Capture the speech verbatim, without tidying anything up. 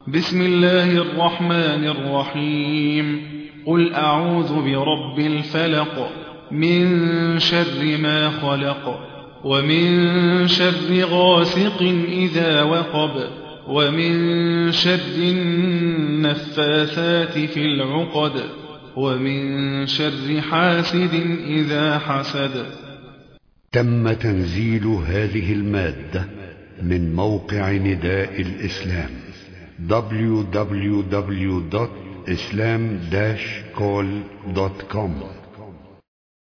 بسم الله الرحمن الرحيم. قل أعوذ برب الفلق من شر ما خلق ومن شر غاسق إذا وقب ومن شر النفاثات في العقد ومن شر حاسد إذا حسد. تم تنزيل هذه المادة من موقع نداء الإسلام دبليو دبليو دبليو دوت إسلام داش كول دوت كوم.